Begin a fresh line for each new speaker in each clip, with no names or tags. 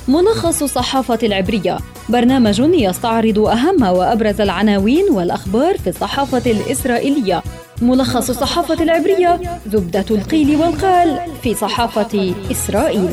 ملخص الصحافة العبرية، برنامج يستعرض أهم وأبرز العناوين والأخبار في الصحافة الإسرائيلية. ملخص الصحافة العبرية، زبدة القيل والقال في صحافة إسرائيل.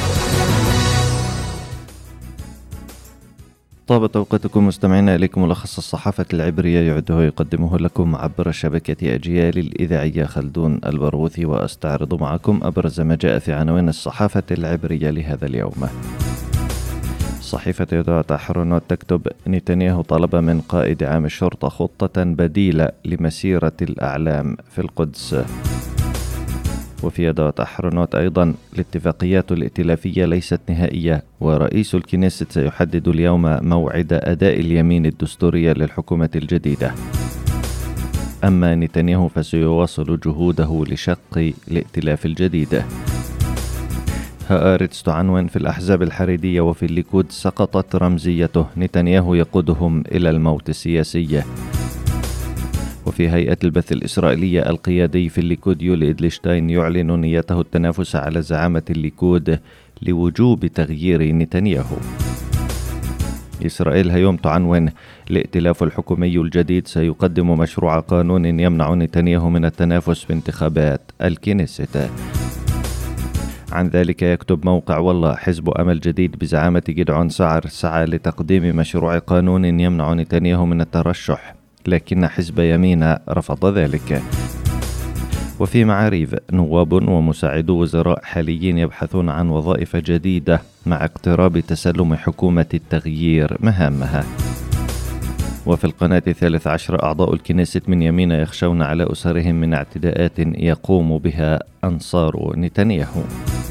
طابت أوقاتكم مستمعينا، إليكم ملخص الصحافة العبرية يعده ويقدمه لكم عبر شبكة أجيال الإذاعية خلدون البرغوثي، وأستعرض معكم أبرز ما جاء في عناوين الصحافة العبرية لهذا اليوم. صحيفة يدوات أحرونوت تكتب: نتنياهو طلب من قائد عام الشرطة خطة بديلة لمسيرة الأعلام في القدس. وفي يدوات أحرونوت أيضا: الاتفاقيات الائتلافية ليست نهائية، ورئيس الكنيسة سيحدد اليوم موعد أداء اليمين الدستورية للحكومة الجديدة. أما نتنياهو فسيواصل جهوده لشق الائتلاف الجديد. هآرتس تعنون: في الأحزاب الحريدية وفي الليكود سقطت رمزيته، نتنياهو يقودهم إلى الموت السياسي. وفي هيئة البث الإسرائيلية، القيادي في الليكود يولي إدلشتاين يعلن نيته التنافس على زعامة الليكود لوجوب تغيير نتنياهو. إسرائيل هيوم تعنون: الائتلاف الحكومي الجديد سيقدم مشروع قانون يمنع نتنياهو من التنافس في انتخابات الكنيسة. عن ذلك يكتب موقع: والله حزب أمل جديد بزعامة جدعون سعر سعى لتقديم مشروع قانون يمنع نتنياهو من الترشح، لكن حزب يمين رفض ذلك. وفي معاريف، نواب ومساعدو وزراء حاليين يبحثون عن وظائف جديدة مع اقتراب تسلم حكومة التغيير مهامها. وفي القناة 13، أعضاء الكنيسة من يمين يخشون على أسرهم من اعتداءات يقوم بها أنصار نتنياهو.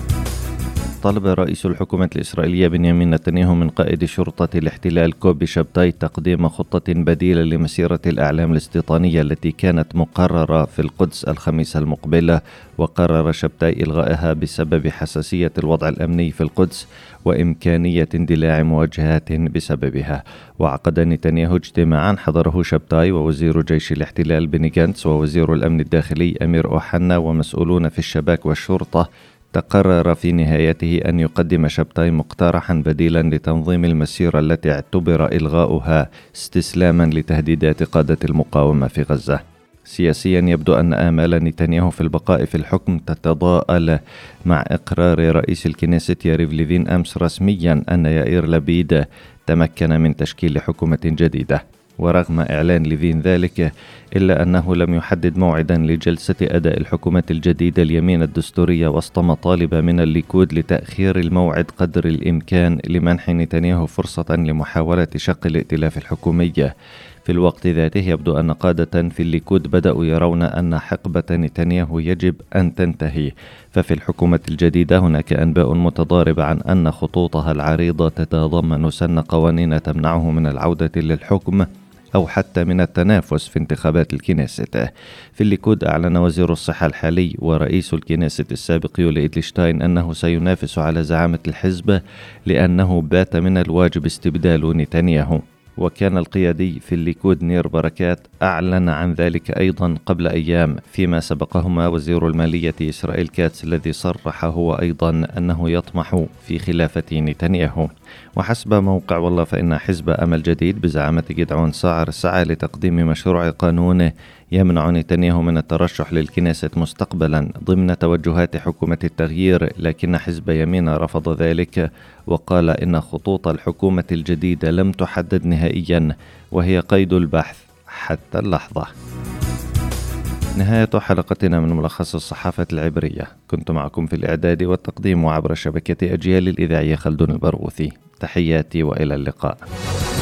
طلب رئيس الحكومة الإسرائيلية بنيامين نتنياهو من قائد شرطة الاحتلال كوبي شبتاي تقديم خطة بديلة لمسيرة الأعلام الاستيطانية التي كانت مقررة في القدس الخميس المقبل، وقرر شبتاي إلغائها بسبب حساسية الوضع الأمني في القدس وإمكانية اندلاع مواجهات بسببها. وعقد نتنياهو اجتماعا حضره شبتاي ووزير جيش الاحتلال بني جانتس ووزير الأمن الداخلي أمير أوحنا ومسؤولون في الشباك والشرطة. تقرر في نهايته أن يقدم شبتاي مقترحا بديلا لتنظيم المسيرة التي اعتبر إلغاؤها استسلاما لتهديدات قادة المقاومة في غزة. سياسيا، يبدو أن آمال نتنياهو في البقاء في الحكم تتضاءل مع إقرار رئيس الكنيسة ياريف ليفين أمس رسميا أن يائير لبيد تمكن من تشكيل حكومة جديدة. ورغم إعلان ليفين ذلك، إلا أنه لم يحدد موعدا لجلسة أداء الحكومة الجديدة اليمين الدستورية، وسط مطالب من الليكود لتأخير الموعد قدر الإمكان لمنح نتنياهو فرصة لمحاولة شق الائتلاف الحكومي. في الوقت ذاته، يبدو أن قادة في الليكود بدأوا يرون أن حقبة نتنياهو يجب أن تنتهي. ففي الحكومة الجديدة هناك أنباء متضاربة عن أن خطوطها العريضة تتضمن سن قوانين تمنعه من العودة للحكم أو حتى من التنافس في انتخابات الكنيسة. في الليكود أعلن وزير الصحة الحالي ورئيس الكنيسة السابق يولي إدلشتاين أنه سينافس على زعامة الحزب لأنه بات من الواجب استبدال نتنياهو. وكان القيادي في الليكود نير بركات أعلن عن ذلك أيضا قبل أيام، فيما سبقهما وزير المالية إسرائيل كاتس الذي صرح هو أيضا أنه يطمح في خلافة نتنياهو. وحسب موقع والله فإن حزب أمل جديد بزعامة جدعون سعر سعى لتقديم مشروع قانون يمنع نتنياهو من الترشح للكنيسة مستقبلا ضمن توجهات حكومة التغيير، لكن حزب يمين رفض ذلك وقال إن خطوط الحكومة الجديدة لم تحدد نهائيا وهي قيد البحث حتى اللحظة. نهاية حلقتنا من ملخص الصحافة العبرية، كنت معكم في الإعداد والتقديم وعبر شبكة أجيال الإذاعية خلدون البرغوثي. تحياتي وإلى اللقاء.